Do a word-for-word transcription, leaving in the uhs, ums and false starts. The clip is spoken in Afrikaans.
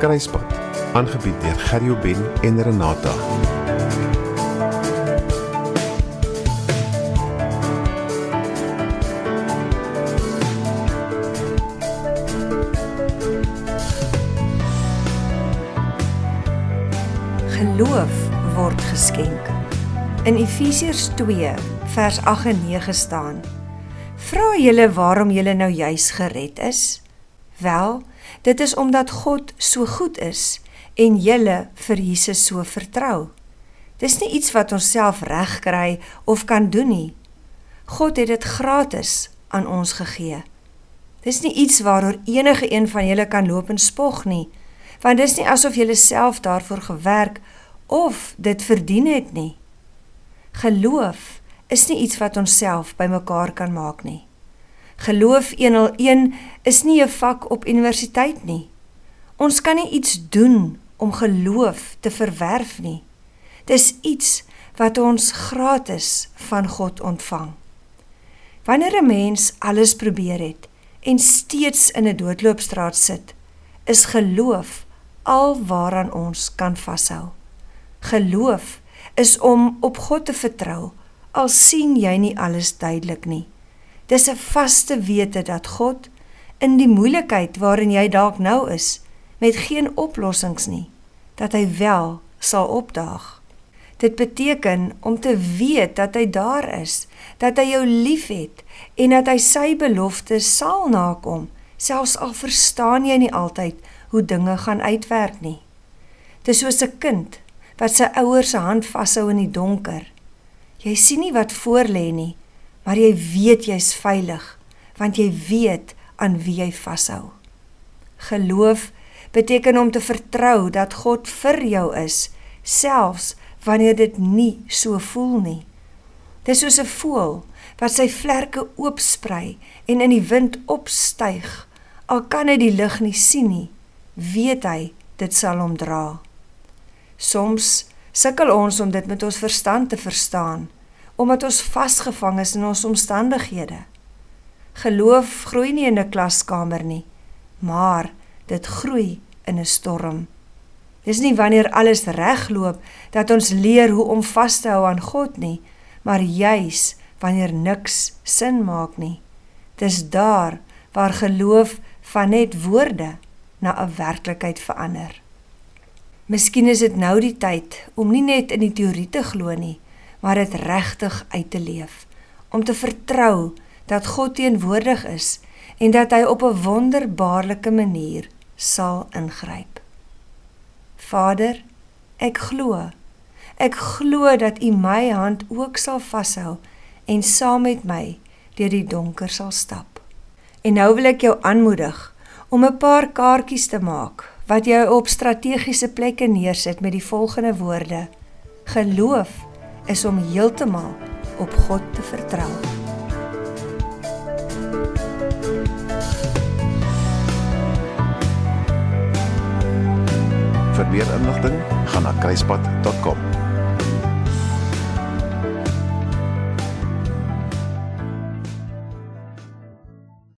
Kruispad, aangebied deur Gerrio Ben en Renata. Geloof word geskenk. In Efesiërs twee, vers agt en nege staan: Vra julle waarom julle nou juis gered is? Wel, dit is omdat God so goed is en julle vir Jesus so vertrou. Dis nie iets wat ons self reg kry of kan doen nie. God het dit gratis aan ons gegee. Dis nie iets waaroor enige een van julle kan loop en spog nie, want dis nie asof julle self daarvoor gewerk of dit verdien het nie. Geloof is nie iets wat ons self by mekaar kan maak nie. Geloof honderdeen is nie 'n vak op universiteit nie. Ons kan nie iets doen om geloof te verwerf nie. Dis iets wat ons gratis van God ontvang. Wanneer 'n mens alles probeer het en steeds in 'n doodloopstraat sit, is geloof al waaraan ons kan vashou. Geloof is om op God te vertrou, al sien jy nie alles duidelik nie. Dis 'n vaste wete dat God, in die moeilikheid waarin jy dalk nou is, met geen oplossings nie, dat hy wel sal opdaag. Dit beteken om te weet dat hy daar is, dat hy jou lief het, en dat hy sy belofte sal nakom, selfs al verstaan jy nie altyd hoe dinge gaan uitwerk nie. Dis soos 'n kind, wat sy ouers se hand vashou in die donker. Jy sien nie wat voor lê nie, maar jy weet jy's veilig, want jy weet aan wie jy vashou. Geloof beteken om te vertrou dat God vir jou is, selfs wanneer dit nie so voel nie. Dis soos 'n voël wat sy vlerke oopsprei en in die wind opstyg, al kan hy die lig nie sien nie, weet hy dit sal hom dra. Soms sukkel ons om dit met ons verstand te verstaan, omdat ons vasgevang is in ons omstandighede. Geloof groei nie in 'n klaskamer nie, maar dit groei in 'n storm. Dis nie wanneer alles regloop dat ons leer hoe om vas te hou aan God nie, maar juis wanneer niks sin maak nie. Dis daar waar geloof van net woorde na 'n werklikheid verander. Miskien is dit nou die tyd om nie net in die teorie te glo nie, maar dit regtig uit te leef, om te vertrou dat God teenwoordig is en dat hy op 'n wonderbaarlike manier sal ingryp. Vader, ek glo, ek glo dat U my hand ook sal vashou en saam met my deur die donker sal stap. En nou wil ek jou aanmoedig om 'n paar kaartjies te maak wat jy op strategiese plekke neersit met die volgende woorde: geloof is om heeltemal op God te vertrou. Vir meer inligting, gaan na kruispad punt com.